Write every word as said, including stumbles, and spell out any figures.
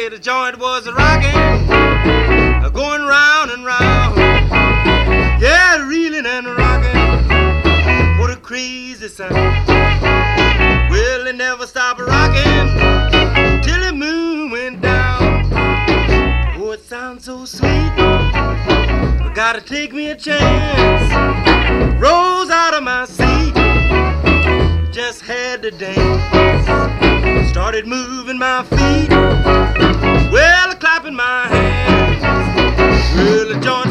say the joint was rocking, going round and round. Yeah, reeling and rocking, what a crazy sound. Well, it never stopped rocking till the moon went down. Oh, it sounds so sweet, I gotta take me a chance. Rose out of my seat, just had to dance. Started moving my feet, well, clapping my hands. Well, the joint